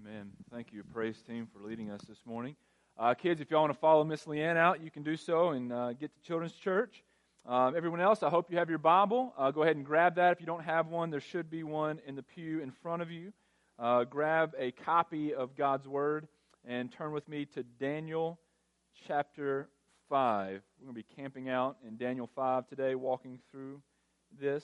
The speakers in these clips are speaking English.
Amen. Thank you, praise team, for leading us this morning. Kids, if y'all want to follow Miss Leanne out, you can do so and get to Children's Church. Everyone else, I hope you have your Bible. Go ahead and grab that. If you don't have one, there should be one in the pew in front of you. Grab a copy of God's Word and turn with me to Daniel chapter 5. We're going to be camping out in Daniel 5 today, walking through this.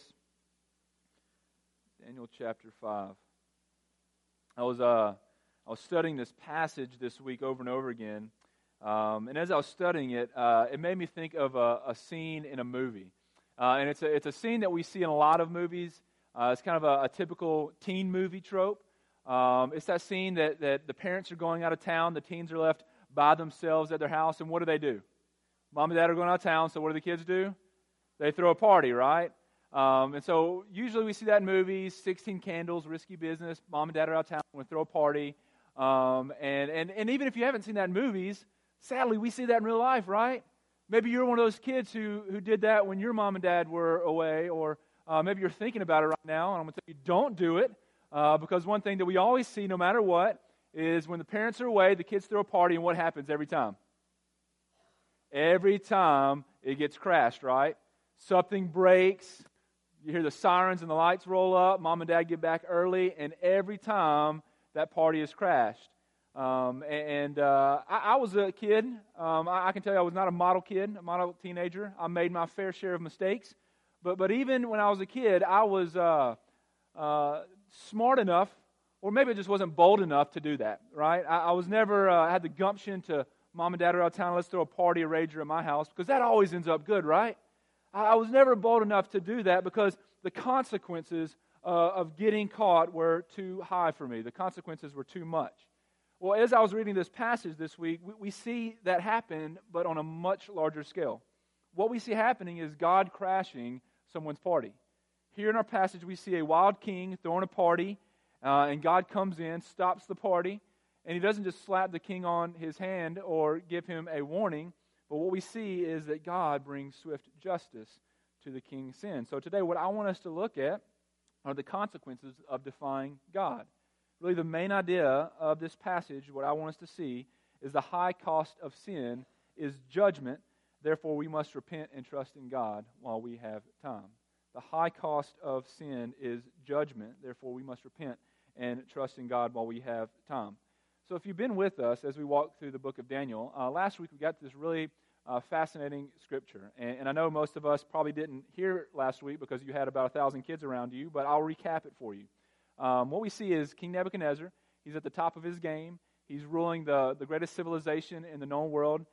Daniel chapter 5. I was studying this passage this week over and over again, and as I was studying it, it made me think of a scene in a movie, and it's a scene that we see in a lot of movies. It's kind of a typical teen movie trope. It's that scene that the parents are going out of town, the teens are left by themselves at their house, and what do? Mom and dad are going out of town, so what do the kids do? They throw a party, right? And so usually we see that in movies, 16 Candles, Risky Business, mom and dad are out of town, we're going to throw a party. And even if you haven't seen that in movies, sadly we see that in real life, right? Maybe you're one of those kids who did that when your mom and dad were away, or maybe you're thinking about it right now, and I'm going to tell you, don't do it, because one thing that we always see no matter what is when the parents are away, the kids throw a party, and what happens every time? Every time it gets crashed, right? Something breaks. You hear the sirens and the lights roll up. Mom and dad get back early, and every time that party is crashed. I was a kid. I can tell you I was not a model kid, a model teenager. I made my fair share of mistakes. But even when I was a kid, I was smart enough, or maybe it just wasn't bold enough to do that, right? I was never had the gumption to, mom and dad are out of town, let's throw a party, a rager at my house, because that always ends up good, right? I was never bold enough to do that because the consequences of getting caught were too high for me. The consequences were too much. Well, as I was reading this passage this week, we see that happen, but on a much larger scale. What we see happening is God crashing someone's party. Here in our passage, we see a wild king throwing a party, and God comes in, stops the party, and he doesn't just slap the king on his hand or give him a warning. But what we see is that God brings swift justice to the king's sin. So today what I want us to look at are the consequences of defying God. Really the main idea of this passage, what I want us to see, is the high cost of sin is judgment. Therefore we must repent and trust in God while we have time. The high cost of sin is judgment. Therefore we must repent and trust in God while we have time. So if you've been with us as we walk through the book of Daniel, last week we got this really fascinating scripture. And I know most of us probably didn't hear it last week because you had about 1,000 kids around you, but I'll recap it for you. What we see is King Nebuchadnezzar. He's at the top of his game. He's ruling the greatest civilization in the known world,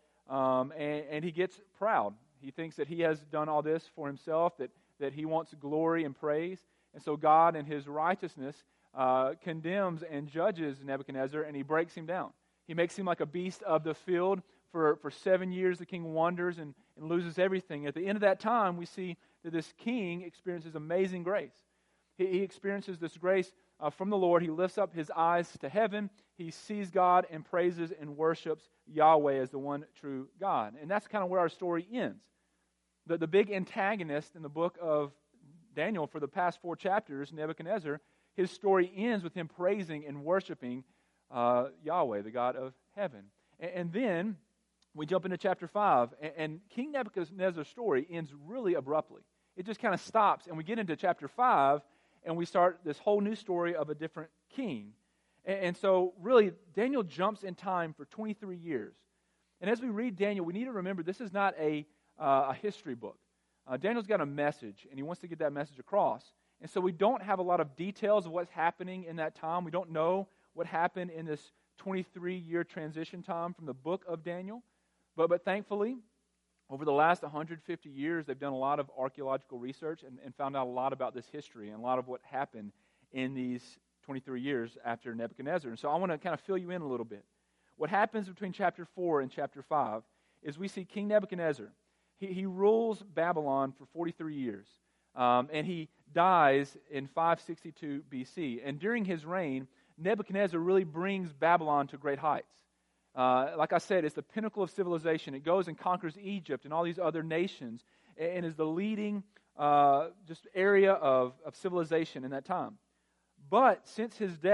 and he gets proud. He thinks that he has done all this for himself, that he wants glory and praise. And so God, in his righteousness, condemns and judges Nebuchadnezzar, and he breaks him down. He makes him like a beast of the field. For 7 years, the king wanders and loses everything. At the end of that time, we see that this king experiences amazing grace. He experiences this grace from the Lord. He lifts up his eyes to heaven. He sees God and praises and worships Yahweh as the one true God. And that's kind of where our story ends. The big antagonist in the book of Daniel for the past 4 chapters, Nebuchadnezzar, his story ends with him praising and worshiping Yahweh, the God of heaven. And then we jump into chapter 5, and King Nebuchadnezzar's story ends really abruptly. It just kind of stops, and we get into chapter 5, and we start this whole new story of a different king. And so, really, Daniel jumps in time for 23 years. And as we read Daniel, we need to remember this is not a history book. Daniel's got a message, and he wants to get that message across. And so we don't have a lot of details of what's happening in that time. We don't know what happened in this 23-year transition time from the book of Daniel. But thankfully, over the last 150 years, they've done a lot of archaeological research and found out a lot about this history and a lot of what happened in these 23 years after Nebuchadnezzar. And so I want to kind of fill you in a little bit. What happens between chapter 4 and chapter 5 is we see King Nebuchadnezzar. He rules Babylon for 43 years, and he dies in 562 BC. And during his reign, Nebuchadnezzar really brings Babylon to great heights. Like I said, it's the pinnacle of civilization. It goes and conquers Egypt and all these other nations and is the leading just area of civilization in that time. But since his death,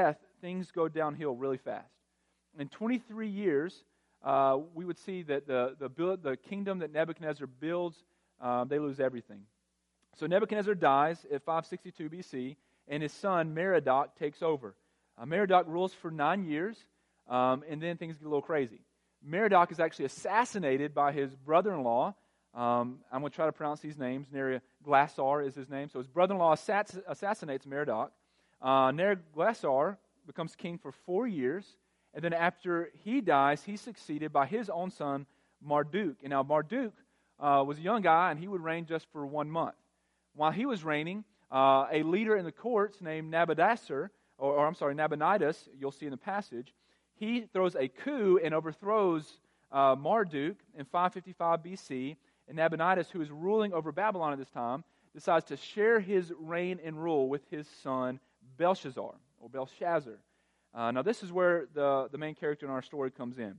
things go downhill really fast. In 23 years, we would see that the kingdom that Nebuchadnezzar builds, they lose everything. So Nebuchadnezzar dies at 562 BC, and his son Merodach takes over. Merodach rules for 9 years, and then things get a little crazy. Merodach is actually assassinated by his brother-in-law. I'm going to try to pronounce these names. Neriglissar is his name. So his brother-in-law assassinates Merodach. Neriglissar becomes king for 4 years, and then after he dies, he's succeeded by his own son, Marduk. And now Marduk was a young guy, and he would reign just for 1 month. While he was reigning, a leader in the courts named Nabonidus, you'll see in the passage, he throws a coup and overthrows Marduk in 555 BC, and Nabonidus, who is ruling over Babylon at this time, decides to share his reign and rule with his son Belshazzar. Now this is where the main character in our story comes in.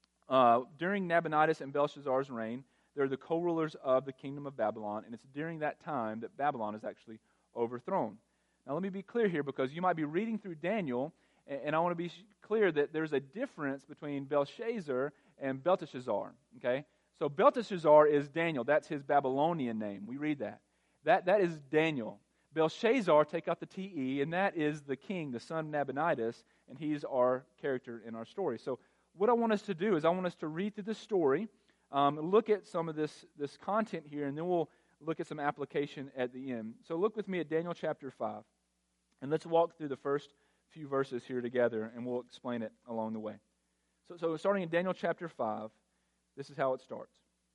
During Nabonidus and Belshazzar's reign, they're the co-rulers of the kingdom of Babylon, and it's during that time that Babylon is actually overthrown. Now let me be clear here, because you might be reading through Daniel, and I want to be clear that there's a difference between Belshazzar and Belteshazzar. Okay? So Belteshazzar is Daniel. That's his Babylonian name. We read that. That is Daniel. Belshazzar, take out the T-E, and that is the king, the son of Nabonidus, and he's our character in our story. So what I want us to do is I want us to read through the story, look at some of this content here, and then we'll look at some application at the end. So look with me at Daniel chapter 5, and let's walk through the first few verses here together, and we'll explain it along the way. So starting in Daniel chapter 5, this is how it starts.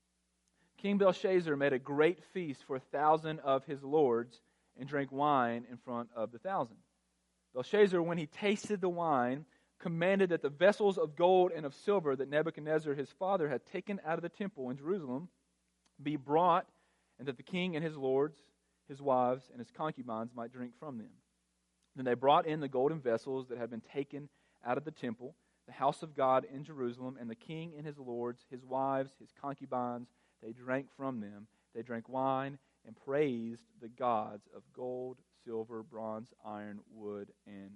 King Belshazzar made a great feast for 1,000 of his lords and drank wine in front of the 1,000. Belshazzar, when he tasted the wine, commanded that the vessels of gold and of silver that Nebuchadnezzar his father had taken out of the temple in Jerusalem be brought, and that the king and his lords, his wives, and his concubines might drink from them. Then they brought in the golden vessels that had been taken out of the temple, the house of God in Jerusalem, and the king and his lords, his wives, his concubines, they drank from them. They drank wine and praised the gods of gold, silver, bronze, iron, wood, and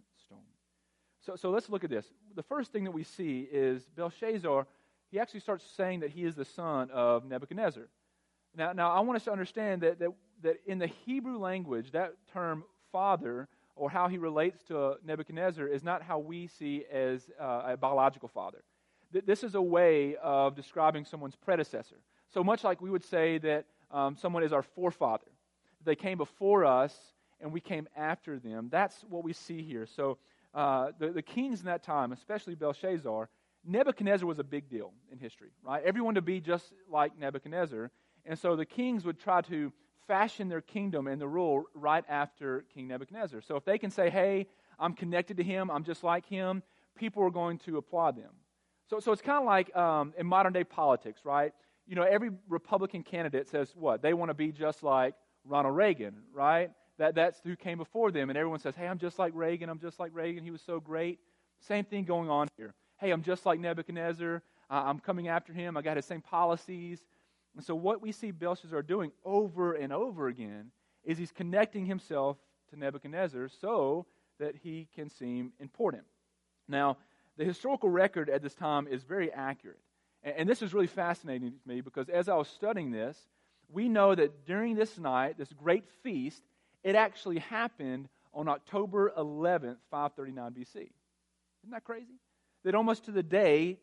stone. So let's look at this. The first thing that we see is Belshazzar, he actually starts saying that he is the son of Nebuchadnezzar. Now I want us to understand that in the Hebrew language, that term father, or how he relates to Nebuchadnezzar, is not how we see as a biological father. This is a way of describing someone's predecessor. So much like we would say that someone is our forefather. They came before us, and we came after them. That's what we see here. So the kings in that time, especially Belshazzar, Nebuchadnezzar was a big deal in history, right? Everyone to be just like Nebuchadnezzar. And so the kings would try to fashion their kingdom and the rule right after King Nebuchadnezzar. So if they can say, hey, I'm connected to him, I'm just like him, people are going to applaud them. So it's kind of like in modern day politics, right? You know, every Republican candidate says what? They want to be just like Ronald Reagan, right? That's who came before them. And everyone says, hey, I'm just like Reagan, he was so great. Same thing going on here. Hey, I'm just like Nebuchadnezzar, I'm coming after him, I got his same policies. And so what we see Belshazzar doing over and over again is he's connecting himself to Nebuchadnezzar so that he can seem important. Now, the historical record at this time is very accurate. And this is really fascinating to me because as I was studying this, we know that during this night, this great feast, it actually happened on October 11th, 539 BC. Isn't that crazy? That almost to the day,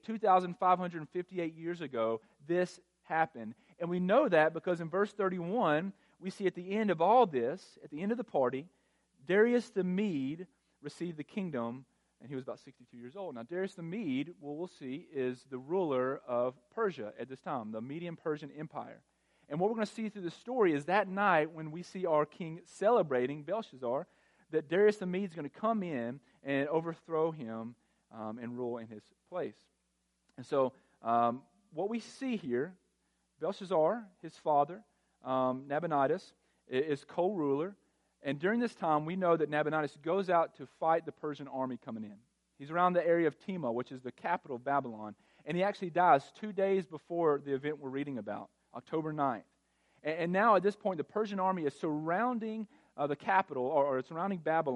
2,558 years ago, this happened. And we know that because in verse 31, we see at the end of all this, at the end of the party, Darius the Mede received the kingdom, and he was about 62 years old. Now, Darius the Mede, what we'll see, is the ruler of Persia at this time, the Median-Persian Empire. And what we're going to see through the story is that night when we see our king celebrating Belshazzar, that Darius the Mede is going to come in and overthrow him and rule in his place. And so what we see here, Belshazzar, his father, Nabonidus, is co-ruler. And during this time, we know that Nabonidus goes out to fight the Persian army coming in. He's around the area of Tema, which is the capital of Babylon. And he actually dies 2 days before the event we're reading about, October 9th. And now at this point, the Persian army is surrounding the capital, or surrounding Babylon,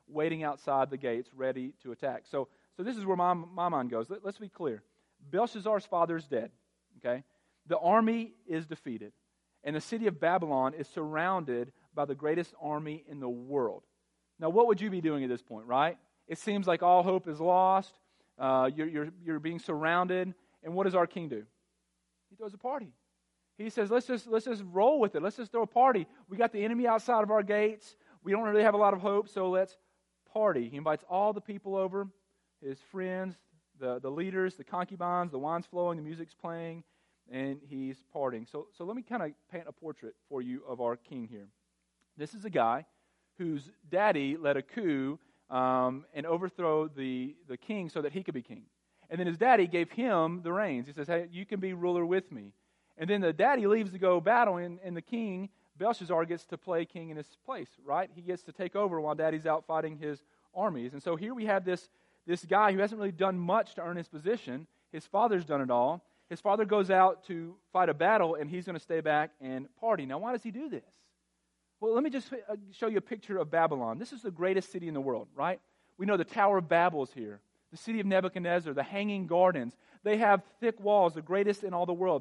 waiting outside the gates, ready to attack. So this is where my mind goes. Let's be clear. Belshazzar's father is dead. Okay? The army is defeated. And the city of Babylon is surrounded by the greatest army in the world. Now, what would you be doing at this point, right? It seems like all hope is lost. You're being surrounded. And what does our king do? He throws a party. He says, let's just roll with it. Let's just throw a party. We got the enemy outside of our gates. We don't really have a lot of hope, so let's party. He invites all the people over, his friends, the leaders, the concubines, the wine's flowing, the music's playing, and he's partying. So let me kind of paint a portrait for you of our king here. This is a guy whose daddy led a coup and overthrow the king so that he could be king. And then his daddy gave him the reins. He says, hey, you can be ruler with me. And then the daddy leaves to go battle, and the king, Belshazzar, gets to play king in his place, right? He gets to take over while daddy's out fighting his armies. And so here we have this guy who hasn't really done much to earn his position. His father's done it all. His father goes out to fight a battle, and he's going to stay back and party. Now, why does he do this? Well, let me just show you a picture of Babylon. This is the greatest city in the world, right? We know the Tower of Babel is here. The city of Nebuchadnezzar, the Hanging Gardens. They have thick walls, the greatest in all the world.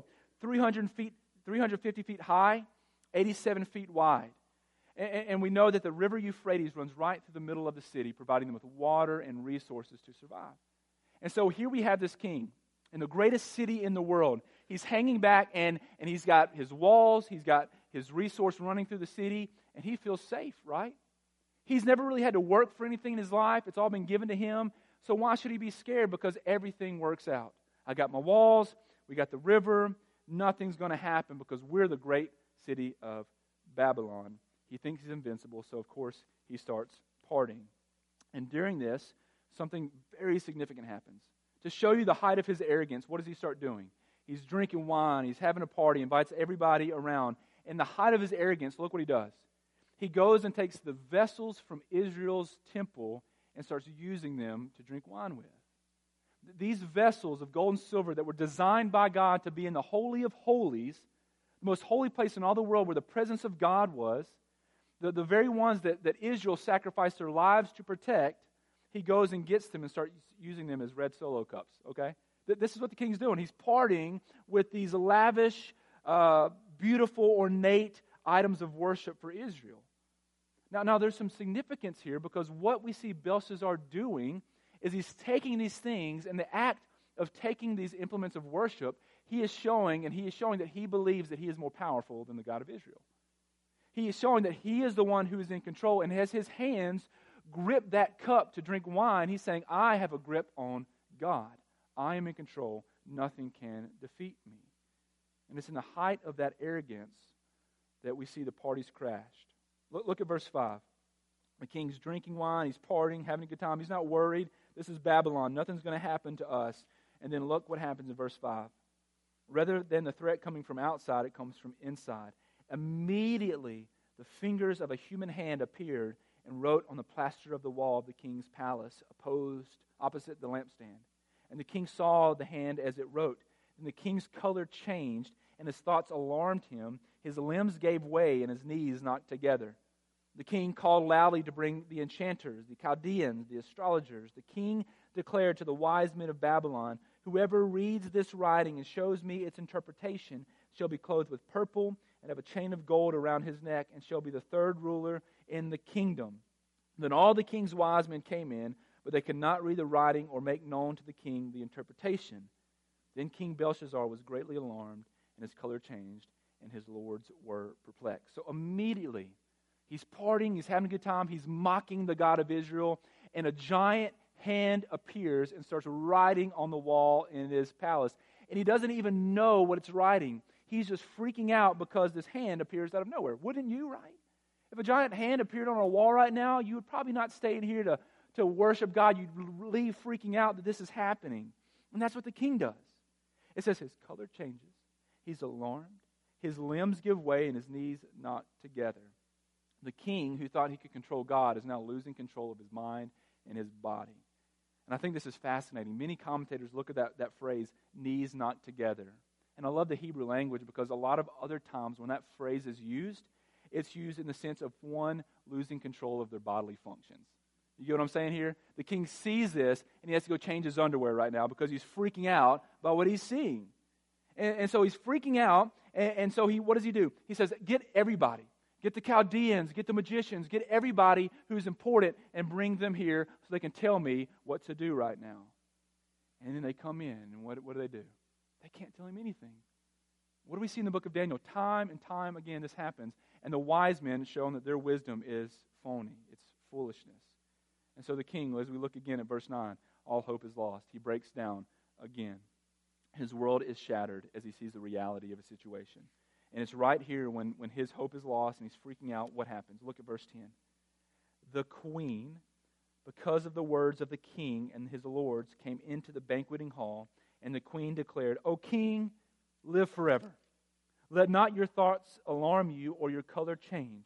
350 feet high, 87 feet wide. And we know that the river Euphrates runs right through the middle of the city, providing them with water and resources to survive. And so here we have this king in the greatest city in the world. He's hanging back, and he's got his walls, he's got his resource running through the city, and he feels safe, right? He's never really had to work for anything in his life. It's all been given to him. So why should he be scared? Because everything works out. I got my walls, we got the river. Nothing's going to happen because we're the great city of Babylon. He thinks he's invincible, so of course he starts partying. And during this, something very significant happens. To show you the height of his arrogance, what does he start doing? He's drinking wine, he's having a party, invites everybody around. In the height of his arrogance, look what he does. He goes and takes the vessels from Israel's temple and starts using them to drink wine with. These vessels of gold and silver that were designed by God to be in the Holy of Holies, the most holy place in all the world where the presence of God was, the very ones that Israel sacrificed their lives to protect, he goes and gets them and starts using them as red Solo cups, okay? This is what the king's doing. He's partying with these lavish, beautiful, ornate items of worship for Israel. Now there's some significance here because what we see Belshazzar doing is he's taking these things, and the act of taking these implements of worship, he is showing that he believes that he is more powerful than the God of Israel. He is showing that he is the one who is in control, and as his hands grip that cup to drink wine, he's saying, I have a grip on God. I am in control. Nothing can defeat me. And it's in the height of that arrogance that we see the parties crashed. Look at verse 5. The king's drinking wine, he's partying, having a good time. He's not worried. This is Babylon. Nothing's going to happen to us. And then look what happens in verse 5. Rather than the threat coming from outside, it comes from inside. Immediately, the fingers of a human hand appeared and wrote on the plaster of the wall of the king's palace, opposite the lampstand. And the king saw the hand as it wrote. And the king's color changed, and his thoughts alarmed him. His limbs gave way, and his knees knocked together. The king called loudly to bring the enchanters, the Chaldeans, the astrologers. The king declared to the wise men of Babylon, whoever reads this writing and shows me its interpretation shall be clothed with purple and have a chain of gold around his neck and shall be the third ruler in the kingdom. Then all the king's wise men came in, but they could not read the writing or make known to the king the interpretation. Then King Belshazzar was greatly alarmed, and his color changed, and his lords were perplexed. So immediately, he's partying, he's having a good time, he's mocking the God of Israel, and a giant hand appears and starts writing on the wall in his palace. And he doesn't even know what it's writing. He's just freaking out because this hand appears out of nowhere. Wouldn't you, right? If a giant hand appeared on a wall right now, you would probably not stay in here to worship God. You'd leave freaking out that this is happening. And that's what the king does. It says his color changes. He's alarmed. His limbs give way and his knees knock together. The king, who thought he could control God, is now losing control of his mind and his body. And I think this is fascinating. Many commentators look at that phrase, knees knocked together. And I love the Hebrew language because a lot of other times when that phrase is used, it's used in the sense of one losing control of their bodily functions. You get what I'm saying here? The king sees this, and he has to go change his underwear right now because he's freaking out by what he's seeing. And so he's freaking out, and so what does he do? He says, get everybody. Get the Chaldeans, get the magicians, get everybody who's important, and bring them here so they can tell me what to do right now. And then they come in, and what do? They can't tell him anything. What do we see in the book of Daniel? Time and time again this happens, and the wise men show that their wisdom is phony. It's foolishness. And so the king, as we look again at verse 9, all hope is lost. He breaks down again. His world is shattered as he sees the reality of a situation. And it's right here when his hope is lost and he's freaking out, what happens? Look at verse 10. The queen, because of the words of the king and his lords, came into the banqueting hall, and the queen declared, O king, live forever. Let not your thoughts alarm you or your color change.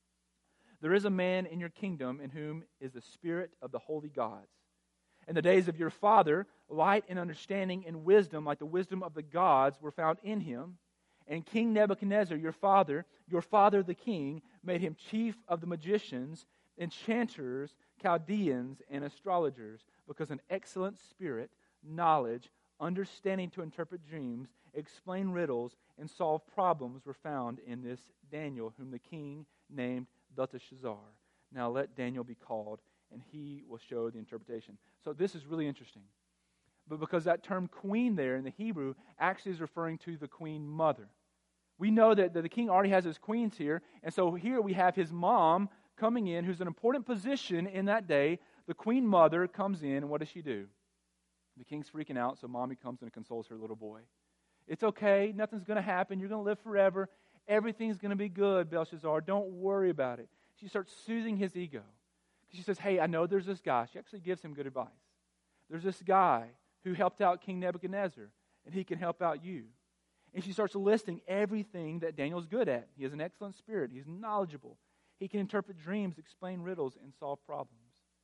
There is a man in your kingdom in whom is the spirit of the holy gods. In the days of your father, light and understanding and wisdom, like the wisdom of the gods, were found in him. And King Nebuchadnezzar, your father the king, made him chief of the magicians, enchanters, Chaldeans, and astrologers, because an excellent spirit, knowledge, understanding to interpret dreams, explain riddles, and solve problems were found in this Daniel, whom the king named Belteshazzar. Now let Daniel be called, and he will show the interpretation. So this is really interesting. But because that term queen there in the Hebrew actually is referring to the queen mother. We know that the king already has his queens here, and so here we have his mom coming in, who's an important position in that day. The queen mother comes in, and what does she do? The king's freaking out, so mommy comes and consoles her little boy. It's okay, nothing's going to happen, you're going to live forever, everything's going to be good, Belshazzar, don't worry about it. She starts soothing his ego. She says, hey, I know there's this guy. She actually gives him good advice. There's this guy who helped out King Nebuchadnezzar, and he can help out you. And she starts listing everything that Daniel's good at. He has an excellent spirit. He's knowledgeable. He can interpret dreams, explain riddles, and solve problems.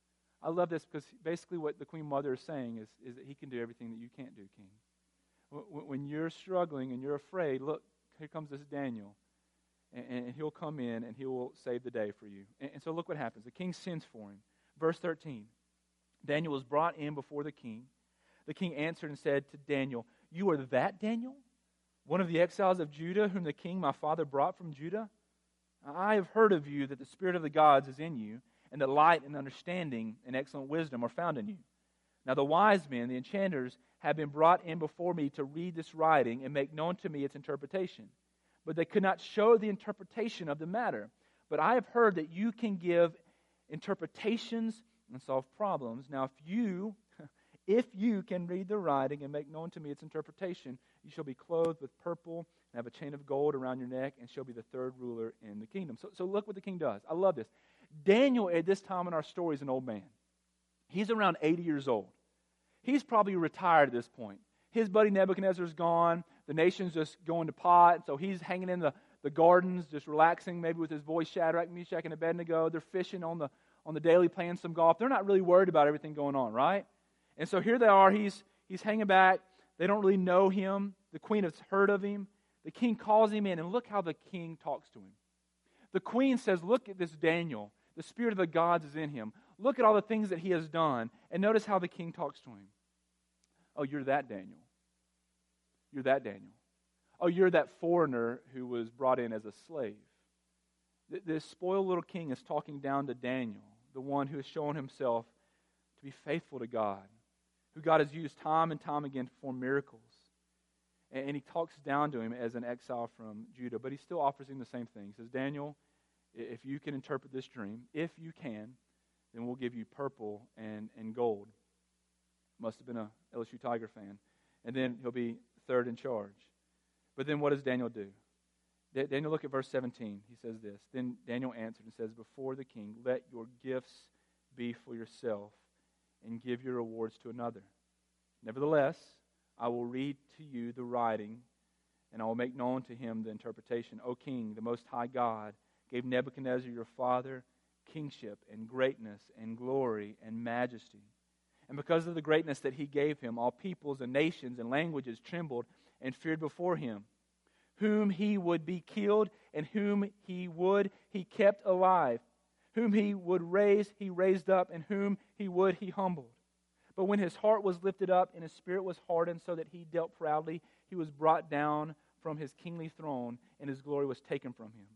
I love this because basically what the Queen Mother is saying is that he can do everything that you can't do, King. When you're struggling and you're afraid, look, here comes this Daniel. And he'll come in and he will save the day for you. And so look what happens. The king sends for him. Verse 13. Daniel was brought in before the king. The king answered and said to Daniel, you are that Daniel, one of the exiles of Judah, whom the king my father brought from Judah? I have heard of you that the spirit of the gods is in you, and that light and understanding and excellent wisdom are found in you. Now the wise men, the enchanters, have been brought in before me to read this writing and make known to me its interpretation. But they could not show the interpretation of the matter. But I have heard that you can give interpretations and solve problems. Now if you can read the writing and make known to me its interpretation, you shall be clothed with purple and have a chain of gold around your neck and shall be the third ruler in the kingdom. So look what the king does. I love this. Daniel, at this time in our story, is an old man. He's around 80 years old. He's probably retired at this point. His buddy Nebuchadnezzar's gone. The nation's just going to pot. So he's hanging in the gardens, just relaxing, maybe with his boys Shadrach, Meshach, and Abednego. They're fishing on the daily, playing some golf. They're not really worried about everything going on, right? And so here they are. He's hanging back. They don't really know him. The queen has heard of him. The king calls him in, and look how the king talks to him. The queen says, look at this Daniel. The spirit of the gods is in him. Look at all the things that he has done. And notice how the king talks to him. Oh, you're that Daniel. You're that Daniel. Oh, you're that foreigner who was brought in as a slave. This spoiled little king is talking down to Daniel, the one who has shown himself to be faithful to God, who God has used time and time again to perform miracles. And he talks down to him as an exile from Judah, but he still offers him the same thing. He says, Daniel, if you can interpret this dream, if you can, then we'll give you purple and gold. Must have been a LSU Tiger fan. And then he'll be third in charge. But then what does Daniel do? Daniel, look at verse 17. He says this. Then Daniel answered and says, before the king, let your gifts be for yourself and give your rewards to another. Nevertheless, I will read to you the writing, and I will make known to him the interpretation. O king, the most high God gave Nebuchadnezzar your father kingship and greatness and glory and majesty. And because of the greatness that he gave him, all peoples and nations and languages trembled and feared before him. Whom he would be killed and whom he kept alive. Whom he would raise, he raised up, and whom he would, he humbled. But when his heart was lifted up and his spirit was hardened so that he dealt proudly, he was brought down from his kingly throne, and his glory was taken from him.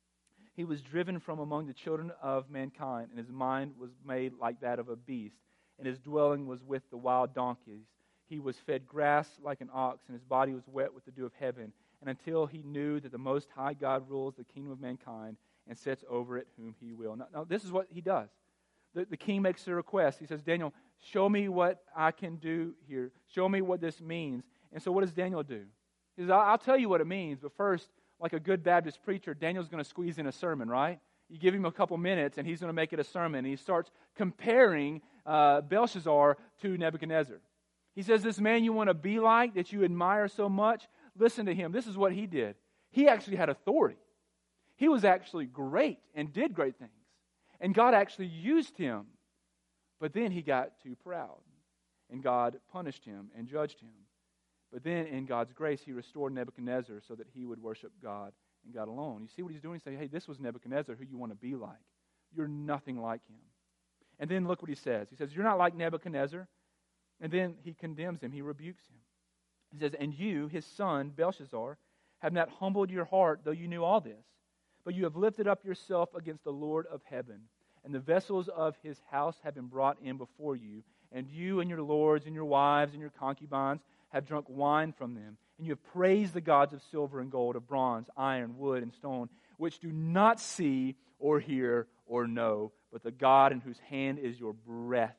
He was driven from among the children of mankind, and his mind was made like that of a beast, and his dwelling was with the wild donkeys. He was fed grass like an ox, and his body was wet with the dew of heaven. And until he knew that the Most High God rules the kingdom of mankind and sets over it whom he will. Now this is what he does. The king makes a request. He says, Daniel, show me what I can do here. Show me what this means. And so what does Daniel do? He says, I'll tell you what it means, but first, like a good Baptist preacher, Daniel's going to squeeze in a sermon, right? You give him a couple minutes, and he's going to make it a sermon. And he starts comparing Belshazzar to Nebuchadnezzar. He says, this man you want to be like, that you admire so much, listen to him. This is what he did. He actually had authority. He was actually great and did great things. And God actually used him. But then he got too proud. And God punished him and judged him. But then in God's grace, he restored Nebuchadnezzar so that he would worship God and God alone. You see what he's doing? He's saying, hey, this was Nebuchadnezzar who you want to be like. You're nothing like him. And then look what he says. He says, you're not like Nebuchadnezzar. And then he condemns him. He rebukes him. He says, and you, his son, Belshazzar, have not humbled your heart, though you knew all this. But you have lifted up yourself against the Lord of heaven. And the vessels of his house have been brought in before you. And you and your lords and your wives and your concubines have drunk wine from them. And you have praised the gods of silver and gold, of bronze, iron, wood, and stone, which do not see or hear or know, but the God in whose hand is your breath,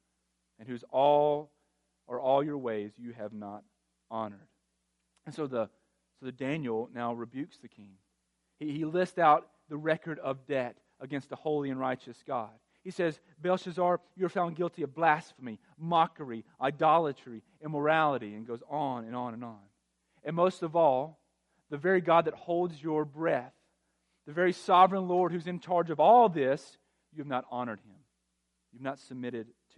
and whose all your ways you have not honored. And so the Daniel now rebukes the king. He lists out the record of debt against the holy and righteous God. He says, Belshazzar, you're found guilty of blasphemy, mockery, idolatry, immorality, and goes on and on and on. And most of all, the very God that holds your breath, the very sovereign Lord who's in charge of all this, you have not honored him. You've not submitted to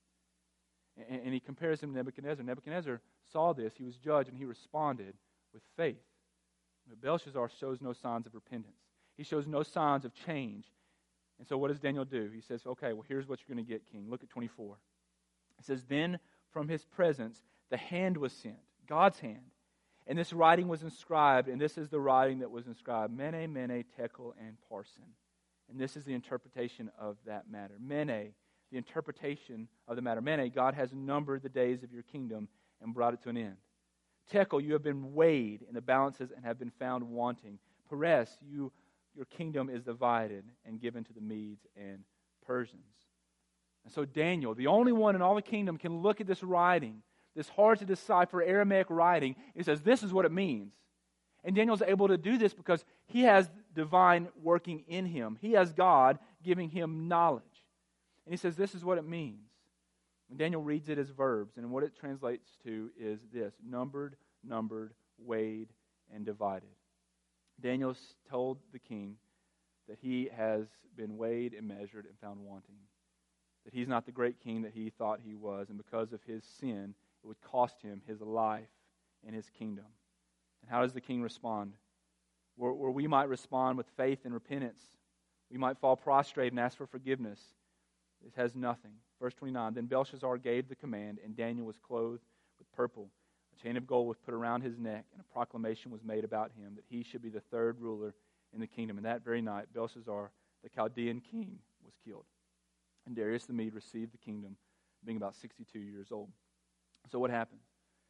him. And he compares him to Nebuchadnezzar. Nebuchadnezzar saw this, he was judged, and he responded with faith. But Belshazzar shows no signs of repentance. He shows no signs of change. And so what does Daniel do? He says, okay, well, here's what you're going to get, king. Look at 24. It says, then from his presence the hand was sent, God's hand. And this writing was inscribed, and this is the writing that was inscribed, Mene, Mene, Tekel, and Parsin. And this is the interpretation of that matter. Mene, the interpretation of the matter. Mene, God has numbered the days of your kingdom and brought it to an end. Tekel, you have been weighed in the balances and have been found wanting. Peres, your kingdom is divided and given to the Medes and Persians. And so Daniel, the only one in all the kingdom, can look at this writing, this hard to decipher Aramaic writing. He says, this is what it means. And Daniel's able to do this because he has divine working in him. He has God giving him knowledge. And he says, this is what it means. And Daniel reads it as verbs, and what it translates to is this: numbered, weighed, and divided. Daniel told the king that he has been weighed and measured and found wanting. That he's not the great king that he thought he was, and because of his sin, it would cost him his life and his kingdom. And how does the king respond? Where we might respond with faith and repentance, we might fall prostrate and ask for forgiveness. It has nothing. Verse 29, then Belshazzar gave the command, and Daniel was clothed with purple. A chain of gold was put around his neck, and a proclamation was made about him that he should be the third ruler in the kingdom. And that very night, Belshazzar, the Chaldean king, was killed. And Darius the Mede received the kingdom, being about 62 years old. So what happened?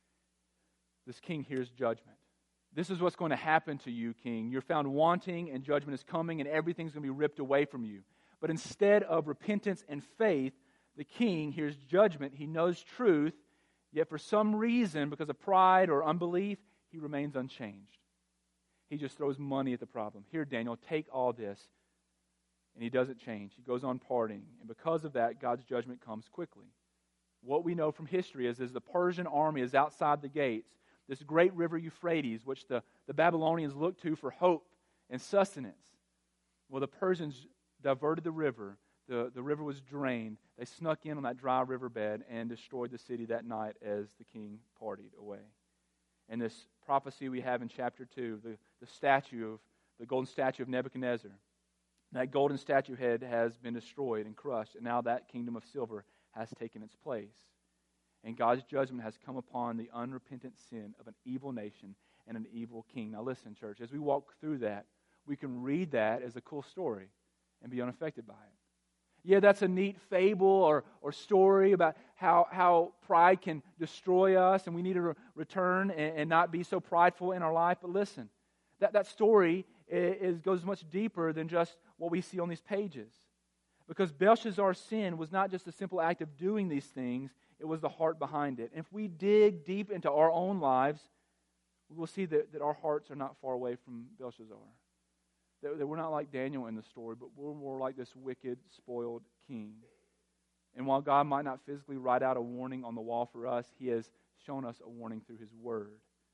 This king hears judgment. This is what's going to happen to you, king. You're found wanting, and judgment is coming, and everything's going to be ripped away from you. But instead of repentance and faith, the king hears judgment. He knows truth, yet for some reason, because of pride or unbelief, he remains unchanged. He just throws money at the problem. Here, Daniel, take all this. And he doesn't change. He goes on partying. And because of that, God's judgment comes quickly. What we know from history is the Persian army is outside the gates. This great river Euphrates, which the Babylonians looked to for hope and sustenance. Well, the Persians diverted the river. The river was drained. They snuck in on that dry riverbed and destroyed the city that night as the king partied away. And this prophecy we have in chapter 2, the golden statue of Nebuchadnezzar, That golden statue head has been destroyed and crushed, and now that kingdom of silver has taken its place. And God's judgment has come upon the unrepentant sin of an evil nation and an evil king. Now listen, church, as we walk through that, we can read that as a cool story and be unaffected by it. Yeah, that's a neat fable or story about how pride can destroy us and we need to return and not be so prideful in our life. But listen, that story goes much deeper than just what we see on these pages. Because Belshazzar's sin was not just a simple act of doing these things, it was the heart behind it. And if we dig deep into our own lives, we will see that our hearts are not far away from Belshazzar. That we're not like Daniel in the story, but we're more like this wicked, spoiled king. And while God might not physically write out a warning on the wall for us, He has shown us a warning through His Word.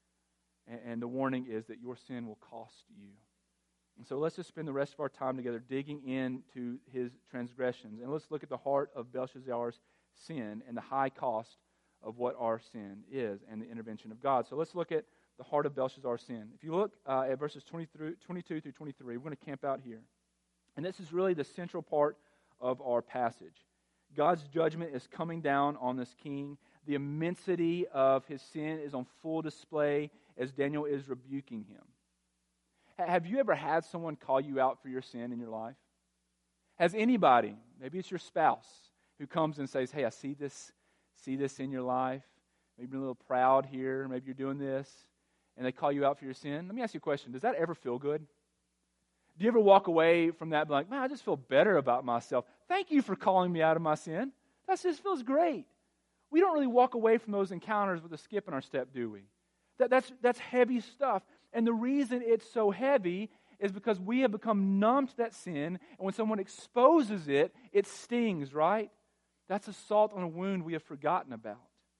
And the warning is that your sin will cost you. And so let's just spend the rest of our time together digging into his transgressions. And let's look at the heart of Belshazzar's sin and the high cost of what our sin is and the intervention of God. So let's look at the heart of Belshazzar's sin. If you look at verses 22 through 23, we're going to camp out here. And this is really the central part of our passage. God's judgment is coming down on this king. The immensity of his sin is on full display as Daniel is rebuking him. Have you ever had someone call you out for your sin in your life? Has anybody, maybe it's your spouse, who comes and says, hey, I see this in your life. Maybe you're a little proud here. Maybe you're doing this. And they call you out for your sin. Let me ask you a question. Does that ever feel good? Do you ever walk away from that and be like, man, I just feel better about myself. Thank you for calling me out of my sin. That just feels great. We don't really walk away from those encounters with a skip in our step, do we? That's heavy stuff. And the reason it's so heavy is because we have become numb to that sin, and when someone exposes it, it stings, right? That's a salt on a wound we have forgotten about.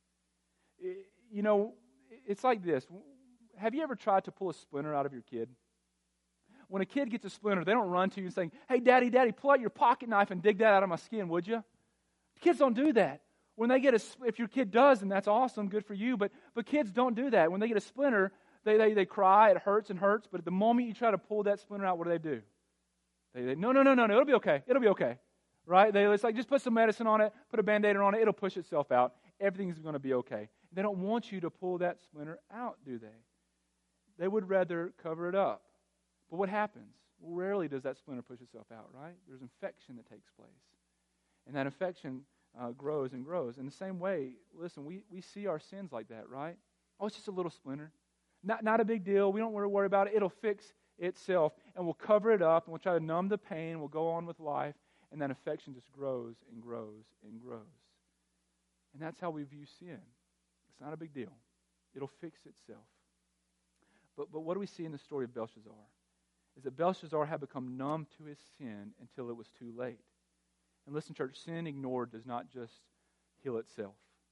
You know, it's like this. Have you ever tried to pull a splinter out of your kid? When a kid gets a splinter, they don't run to you and say, hey, Daddy, pull out your pocket knife and dig that out of my skin, would you? Kids don't do that. When they get if your kid does, then that's awesome, good for you, but kids don't do that. When they get a splinter, they cry, it hurts and hurts, but at the moment you try to pull that splinter out, what do? They no, it'll be okay, right? It's like, just put some medicine on it, put a Band-Aid on it, it'll push itself out. Everything's going to be okay. They don't want you to pull that splinter out, do they? They would rather cover it up. But what happens? Well, rarely does that splinter push itself out, right? There's infection that takes place. And that infection grows and grows. In the same way, listen, we see our sins like that, right? Oh, it's just a little splinter. Not a big deal. We don't worry about it. It'll fix itself. And we'll cover it up, and we'll try to numb the pain. We'll go on with life. And that infection just grows and grows and grows. And that's how we view sin. It's not a big deal. It'll fix itself. But what do we see in the story of Belshazzar? Is that Belshazzar had become numb to his sin until it was too late. And listen, church, sin ignored does not just heal itself.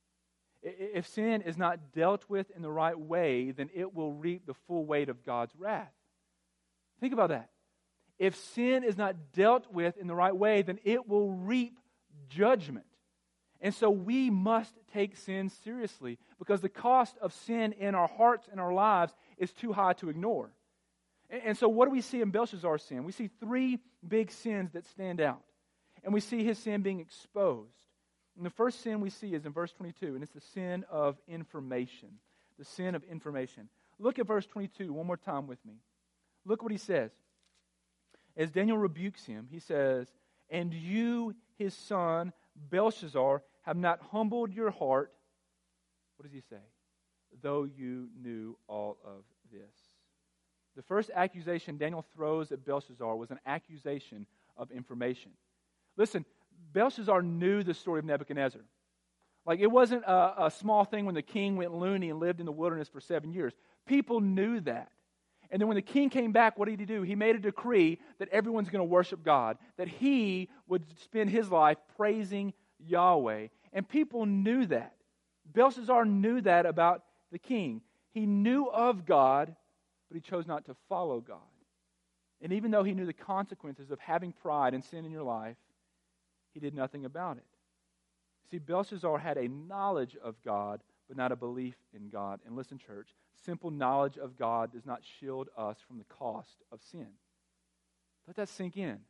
If sin is not dealt with in the right way, then it will reap the full weight of God's wrath. Think about that. If sin is not dealt with in the right way, then it will reap judgment. And so we must take sin seriously because the cost of sin in our hearts and our lives is too high to ignore. And so what do we see in Belshazzar's sin? We see three big sins that stand out. And we see his sin being exposed. And the first sin we see is in verse 22, and it's the sin of information. The sin of information. Look at verse 22 one more time with me. Look what he says. As Daniel rebukes him, he says, and you, his son, Belshazzar, have not humbled your heart. What does he say? Though you knew all of this. The first accusation Daniel throws at Belshazzar was an accusation of information. Listen, Belshazzar knew the story of Nebuchadnezzar. Like, it wasn't a small thing when the king went loony and lived in the wilderness for 7 years. People knew that. And then when the king came back, what did he do? He made a decree that everyone's going to worship God, that he would spend his life praising Yahweh. And people knew that. Belshazzar knew that about the king. He knew of God, but he chose not to follow God. And even though he knew the consequences of having pride and sin in your life, he did nothing about it. See, Belshazzar had a knowledge of God, but not a belief in God. And listen, church, simple knowledge of God does not shield us from the cost of sin. Let that sink in.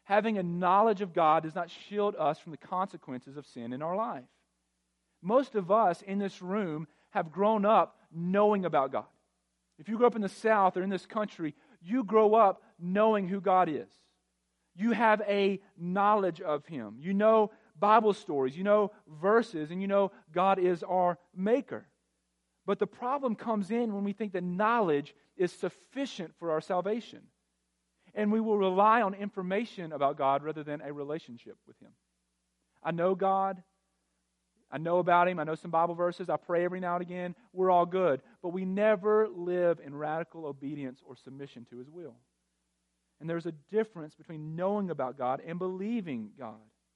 Having a knowledge of God does not shield us from the consequences of sin in our life. Most of us in this room have grown up knowing about God. If you grew up in the South or in this country, you grow up knowing who God is. You have a knowledge of Him. You know Bible stories, you know verses, and you know God is our maker. But the problem comes in when we think that knowledge is sufficient for our salvation. And we will rely on information about God rather than a relationship with Him. I know God. I know about Him. I know some Bible verses. I pray every now and again. We're all good. But we never live in radical obedience or submission to His will. And there's a difference between knowing about God and believing God.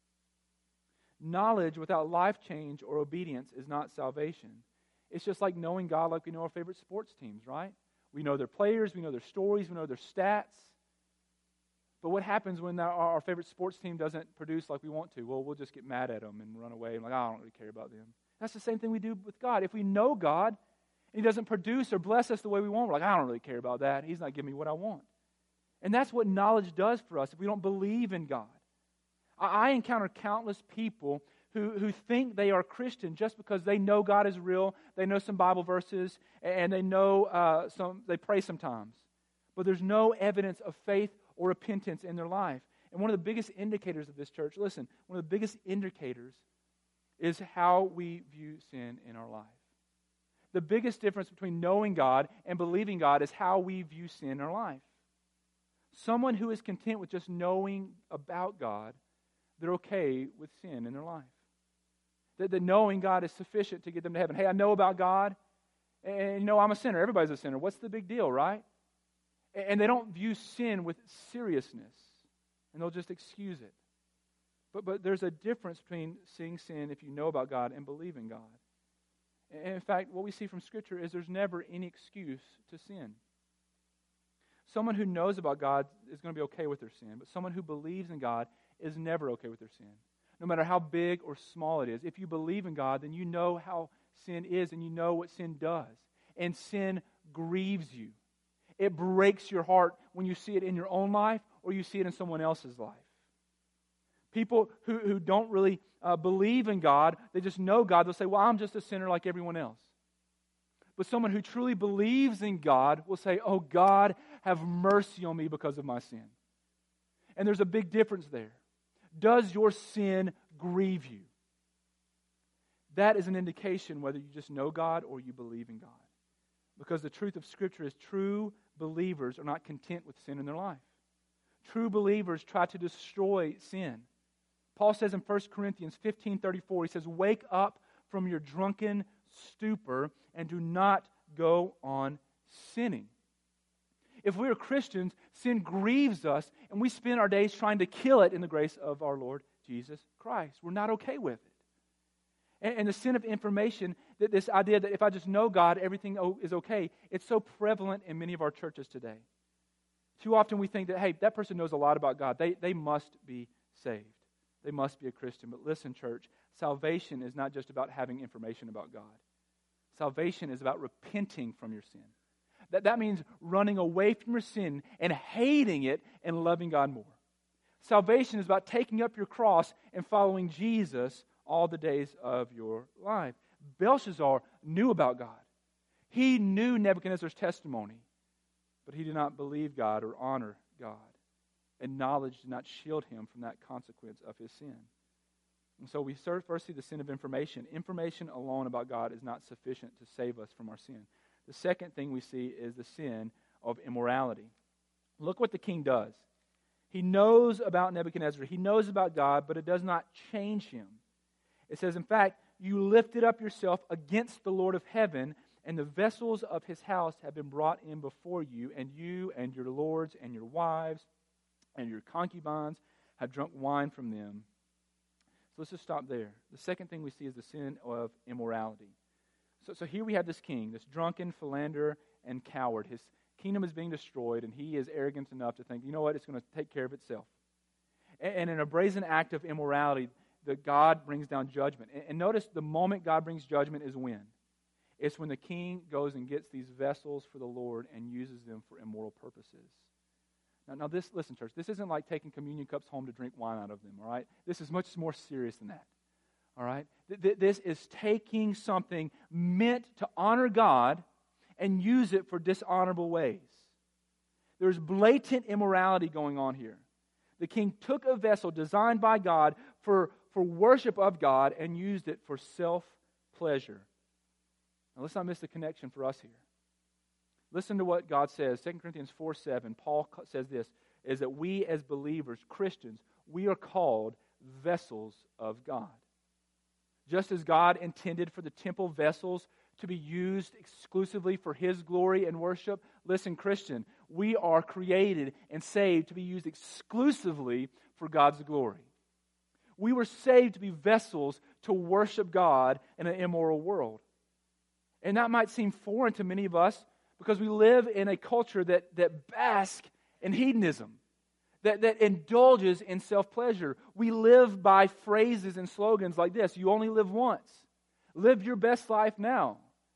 Knowledge without life change or obedience is not salvation. It's just like knowing God like we know our favorite sports teams, right? We know their players, we know their stories, we know their stats. But what happens when our favorite sports team doesn't produce like we want to? Well, we'll just get mad at them and run away. And I don't really care about them. That's the same thing we do with God. If we know God and He doesn't produce or bless us the way we want, we're like, I don't really care about that. He's not giving me what I want. And that's what knowledge does for us if we don't believe in God. I encounter countless people who think they are Christian just because they know God is real, they know some Bible verses, and they know they pray sometimes. But there's no evidence of faith or repentance in their life. And one of the biggest indicators of this, church, listen, one of the biggest indicators is how we view sin in our life. The biggest difference between knowing God and believing God is how we view sin in our life. Someone who is content with just knowing about God, they're okay with sin in their life. That knowing God is sufficient to get them to heaven. Hey, I know about God, and I'm a sinner. Everybody's a sinner. What's the big deal, right? And they don't view sin with seriousness, and they'll just excuse it. But there's a difference between seeing sin if you know about God and believe in God. And in fact, what we see from Scripture is there's never any excuse to sin. Someone who knows about God is going to be okay with their sin, but someone who believes in God is never okay with their sin. No matter how big or small it is. If you believe in God, then you know how sin is and you know what sin does. And sin grieves you. It breaks your heart when you see it in your own life or you see it in someone else's life. People who don't really believe in God, they just know God, they'll say, well, I'm just a sinner like everyone else. But someone who truly believes in God will say, oh, God, have mercy on me because of my sin. And there's a big difference there. Does your sin grieve you? That is an indication whether you just know God or you believe in God. Because the truth of Scripture is true believers are not content with sin in their life. True believers try to destroy sin. Paul says in 1 Corinthians 15:34, he says, wake up from your drunken stupor and do not go on sinning. If we are Christians, sin grieves us, and we spend our days trying to kill it in the grace of our Lord Jesus Christ. We're not okay with it. And the sin of information, that this idea that if I just know God, everything is okay, it's so prevalent in many of our churches today. Too often we think that, hey, that person knows a lot about God. They must be saved. They must be a Christian. But listen, church, salvation is not just about having information about God. Salvation is about repenting from your sin. That means running away from your sin and hating it and loving God more. Salvation is about taking up your cross and following Jesus all the days of your life. Belshazzar knew about God. He knew Nebuchadnezzar's testimony, but he did not believe God or honor God. And knowledge did not shield him from that consequence of his sin. And so we first see the sin of information. Information alone about God is not sufficient to save us from our sin. The second thing we see is the sin of immorality. Look what the king does. He knows about Nebuchadnezzar. He knows about God, but it does not change him. It says, in fact, you lifted up yourself against the Lord of heaven, and the vessels of his house have been brought in before you and your lords and your wives and your concubines have drunk wine from them. So let's just stop there. The second thing we see is the sin of immorality. So here we have this king, this drunken philanderer and coward. His kingdom is being destroyed, and he is arrogant enough to think, you know what, it's going to take care of itself. And in a brazen act of immorality, that God brings down judgment. And notice the moment God brings judgment is when? It's when the king goes and gets these vessels for the Lord and uses them for immoral purposes. Now listen, church, this isn't like taking communion cups home to drink wine out of them, all right? This is much more serious than that, all right? This is taking something meant to honor God and use it for dishonorable ways. There's blatant immorality going on here. The king took a vessel designed by God for worship of God and used it for self-pleasure. Now let's not miss the connection for us here. Listen to what God says. 2 Corinthians 4:7, Paul says this, is that we as believers, Christians, we are called vessels of God. Just as God intended for the temple vessels to be used exclusively for His glory and worship, listen, Christian, we are created and saved to be used exclusively for God's glory. We were saved to be vessels to worship God in an immoral world. And that might seem foreign to many of us because we live in a culture that basks in hedonism, that indulges in self-pleasure. We live by phrases and slogans like this: you only live once. Live your best life now.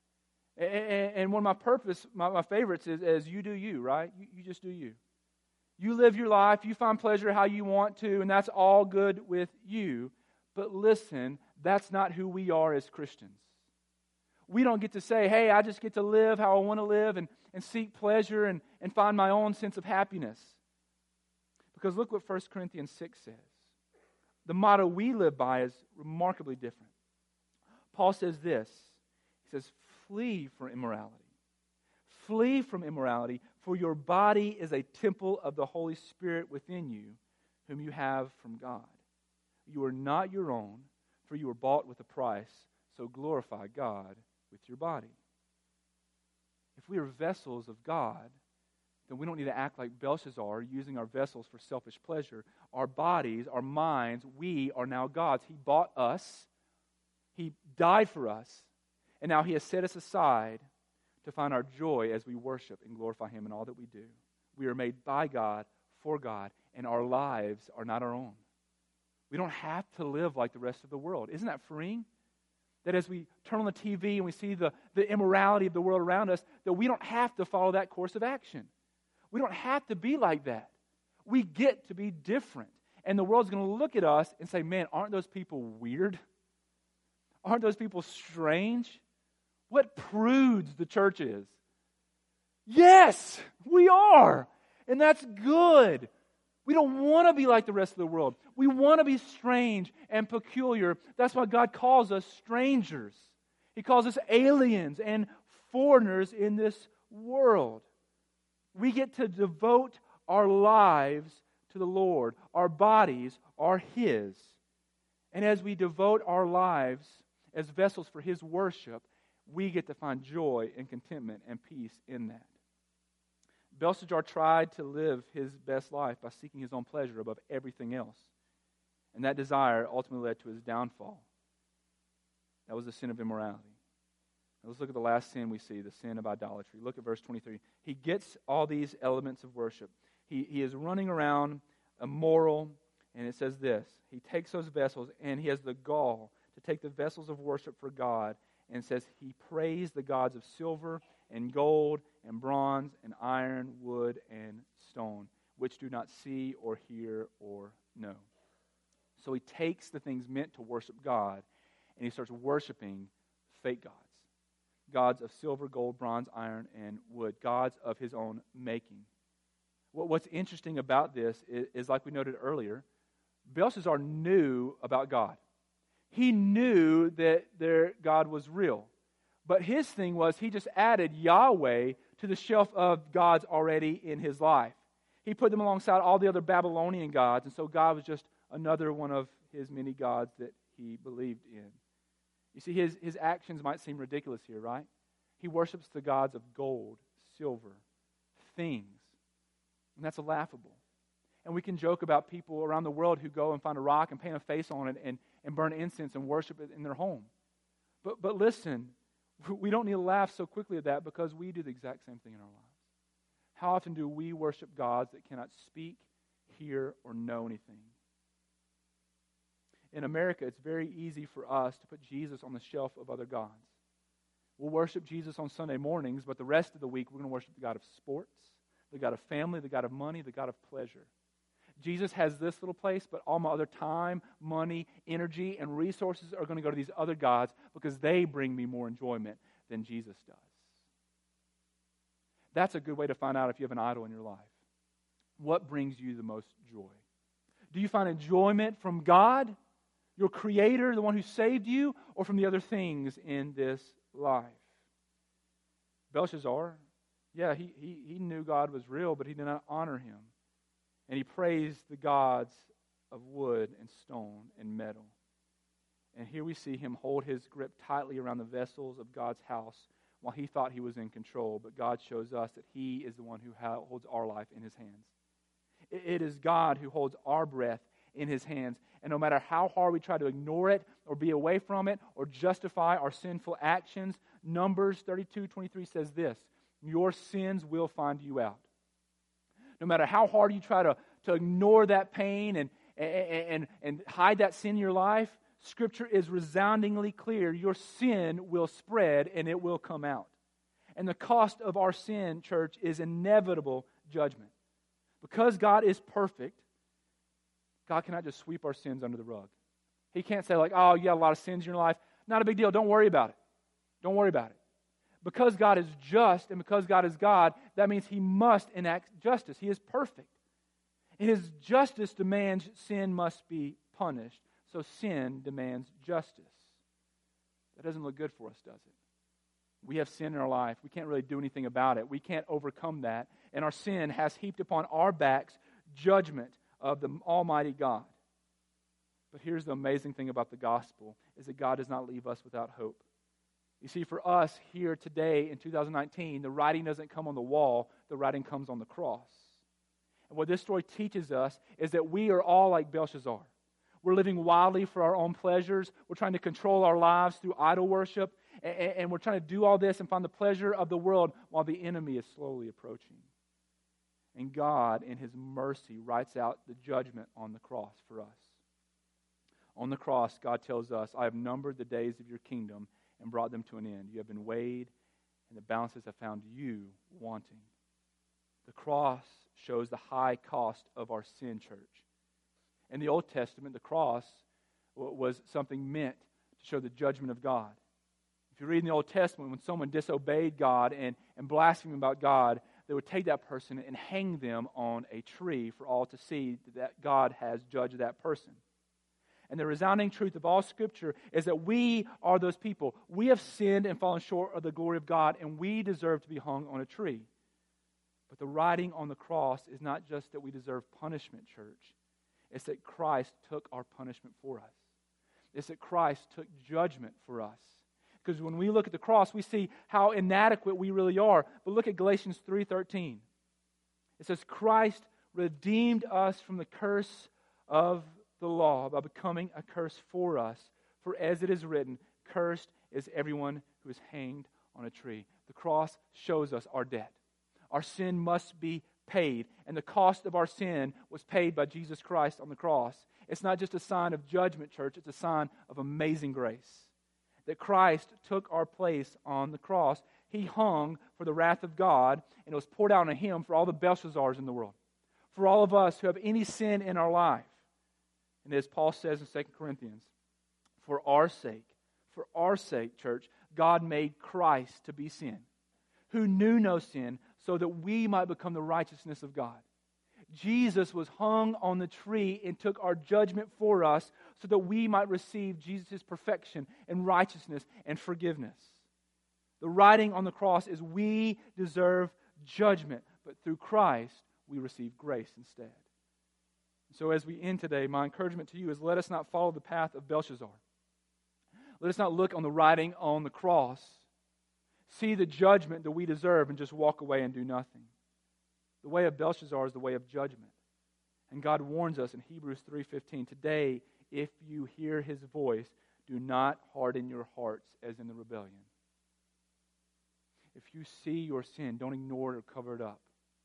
And one of my favorites is you do you, right? You just do you. You live your life, you find pleasure how you want to, and that's all good with you. But listen, that's not who we are as Christians. We don't get to say, hey, I just get to live how I want to live and seek pleasure and find my own sense of happiness. Because look what 1 Corinthians 6 says. The motto we live by is remarkably different. Paul says this. He says, flee from immorality. Flee from immorality, for your body is a temple of the Holy Spirit within you, whom you have from God. You are not your own, for you were bought with a price, so glorify God with your body. If we are vessels of God, then we don't need to act like Belshazzar, using our vessels for selfish pleasure. Our bodies, our minds, we are now God's. He bought us. He died for us. And now He has set us aside to find our joy as we worship and glorify Him in all that we do. We are made by God, for God, and our lives are not our own. We don't have to live like the rest of the world. Isn't that freeing? That as we turn on the TV and we see the immorality of the world around us, that we don't have to follow that course of action. We don't have to be like that. We get to be different. And the world's going to look at us and say, man, aren't those people weird? Aren't those people strange? What prudes the church is. Yes, we are. And that's good. We don't want to be like the rest of the world. We want to be strange and peculiar. That's why God calls us strangers. He calls us aliens and foreigners in this world. We get to devote our lives to the Lord. Our bodies are His. And as we devote our lives as vessels for His worship, we get to find joy and contentment and peace in that. Belshazzar tried to live his best life by seeking his own pleasure above everything else. And that desire ultimately led to his downfall. That was the sin of immorality. Now let's look at the last sin we see, the sin of idolatry. Look at verse 23. He gets all these elements of worship. He is running around immoral, and it says this. He takes those vessels, and he has the gall to take the vessels of worship for God, and says he praised the gods of silver and gold and bronze and iron, wood and stone, which do not see or hear or know. So he takes the things meant to worship God, and he starts worshiping fake gods. Gods of silver, gold, bronze, iron, and wood. Gods of his own making. What's interesting about this is, like we noted earlier, Belshazzar knew about God. He knew that their God was real. But his thing was he just added Yahweh to the shelf of gods already in his life. He put them alongside all the other Babylonian gods, and so God was just another one of his many gods that he believed in. You see, his actions might seem ridiculous here, right? He worships the gods of gold, silver, things. And that's laughable. And we can joke about people around the world who go and find a rock and paint a face on it and burn incense and worship it in their home. But listen, we don't need to laugh so quickly at that because we do the exact same thing in our lives. How often do we worship gods that cannot speak, hear, or know anything? In America, it's very easy for us to put Jesus on the shelf of other gods. We'll worship Jesus on Sunday mornings, but the rest of the week we're going to worship the God of sports, the God of family, the God of money, the God of pleasure. Jesus has this little place, but all my other time, money, energy, and resources are going to go to these other gods because they bring me more enjoyment than Jesus does. That's a good way to find out if you have an idol in your life. What brings you the most joy? Do you find enjoyment from God, your Creator, the one who saved you, or from the other things in this life? Belshazzar, yeah, he knew God was real, but he did not honor Him. And he praised the gods of wood and stone and metal. And here we see him hold his grip tightly around the vessels of God's house while he thought he was in control. But God shows us that He is the one who holds our life in His hands. It is God who holds our breath in His hands. And no matter how hard we try to ignore it or be away from it or justify our sinful actions, Numbers 32:23 says this: your sins will find you out. No matter how hard you try to ignore that pain and hide that sin in your life, Scripture is resoundingly clear. Your sin will spread and it will come out. And the cost of our sin, church, is inevitable judgment. Because God is perfect, God cannot just sweep our sins under the rug. He can't say like, oh, you have a lot of sins in your life. Not a big deal. Don't worry about it. Don't worry about it. Because God is just and because God is God, that means He must enact justice. He is perfect. And His justice demands sin must be punished. So sin demands justice. That doesn't look good for us, does it? We have sin in our life. We can't really do anything about it. We can't overcome that. And our sin has heaped upon our backs judgment of the Almighty God. But here's the amazing thing about the gospel, is that God does not leave us without hope. You see, for us here today in 2019, the writing doesn't come on the wall, the writing comes on the cross. And what this story teaches us is that we are all like Belshazzar. We're living wildly for our own pleasures. We're trying to control our lives through idol worship. And we're trying to do all this and find the pleasure of the world while the enemy is slowly approaching. And God, in His mercy, writes out the judgment on the cross for us. On the cross, God tells us, I have numbered the days of your kingdom and brought them to an end. You have been weighed, and the balances have found you wanting. The cross shows the high cost of our sin, church. In the Old Testament, the cross was something meant to show the judgment of God. If you read in the Old Testament, when someone disobeyed God and blasphemed about God, they would take that person and hang them on a tree for all to see that God has judged that person. And the resounding truth of all Scripture is that we are those people. We have sinned and fallen short of the glory of God, and we deserve to be hung on a tree. But the writing on the cross is not just that we deserve punishment, church. It's that Christ took our punishment for us. It's that Christ took judgment for us. Because when we look at the cross, we see how inadequate we really are. But look at Galatians 3:13. It says, Christ redeemed us from the curse of the law by becoming a curse for us. For as it is written, cursed is everyone who is hanged on a tree. The cross shows us our debt. Our sin must be paid. And the cost of our sin was paid by Jesus Christ on the cross. It's not just a sign of judgment, church. It's a sign of amazing grace. That Christ took our place on the cross. He hung for the wrath of God, and it was poured out on Him for all the Belshazzars in the world. For all of us who have any sin in our life. And as Paul says in 2 Corinthians, for our sake, church, God made Christ to be sin, who knew no sin, so that we might become the righteousness of God. Jesus was hung on the tree and took our judgment for us so that we might receive Jesus' perfection and righteousness and forgiveness. The writing on the cross is we deserve judgment, but through Christ we receive grace instead. So as we end today, my encouragement to you is let us not follow the path of Belshazzar. Let us not look on the writing on the cross, see the judgment that we deserve, and just walk away and do nothing. The way of Belshazzar is the way of judgment. And God warns us in Hebrews 3:15, today, if you hear His voice, do not harden your hearts as in the rebellion. If you see your sin, don't ignore it or cover it up.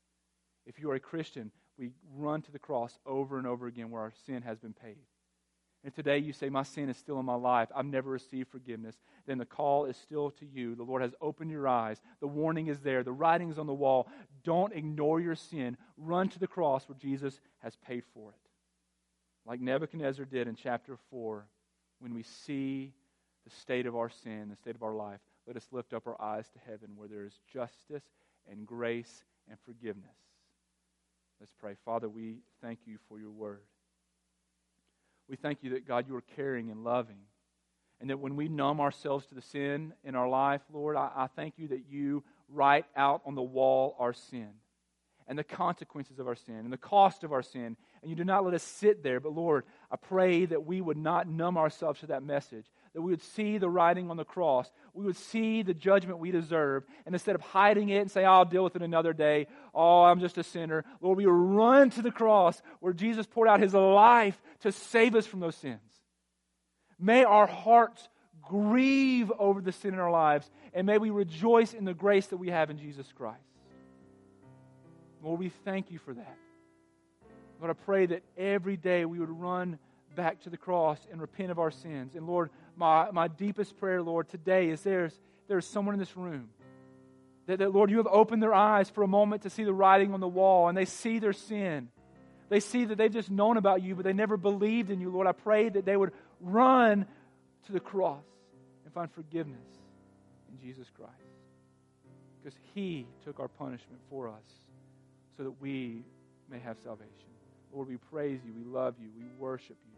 If you are a Christian, we run to the cross over and over again where our sin has been paid. And today you say, my sin is still in my life. I've never received forgiveness. Then the call is still to you. The Lord has opened your eyes. The warning is there. The writing is on the wall. Don't ignore your sin. Run to the cross where Jesus has paid for it. Like Nebuchadnezzar did in chapter 4, when we see the state of our sin, the state of our life, let us lift up our eyes to heaven where there is justice and grace and forgiveness. Let's pray. Father, we thank you for your word. We thank you that, God, you are caring and loving. And that when we numb ourselves to the sin in our life, Lord, I thank you that you write out on the wall our sin and the consequences of our sin and the cost of our sin. And you do not let us sit there. But, Lord, I pray that we would not numb ourselves to that message, that we would see the writing on the cross. We would see the judgment we deserve. And instead of hiding it and say, I'll deal with it another day, oh, I'm just a sinner, Lord, we would run to the cross where Jesus poured out his life to save us from those sins. May our hearts grieve over the sin in our lives, and may we rejoice in the grace that we have in Jesus Christ. Lord, we thank you for that. Lord, I pray that every day we would run back to the cross and repent of our sins. And Lord, my deepest prayer, Lord, today is there's someone in this room that, Lord, you have opened their eyes for a moment to see the writing on the wall, and they see their sin. They see that they've just known about you, but they never believed in you, Lord. I pray that they would run to the cross and find forgiveness in Jesus Christ. Because he took our punishment for us so that we may have salvation. Lord, we praise you, we love you, we worship you.